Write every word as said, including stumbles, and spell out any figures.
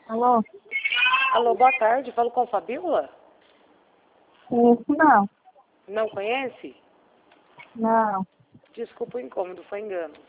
Alô? Alô, boa tarde. Falo com a Fabíola? Isso não. Não conhece? Não. Desculpa o incômodo, foi engano.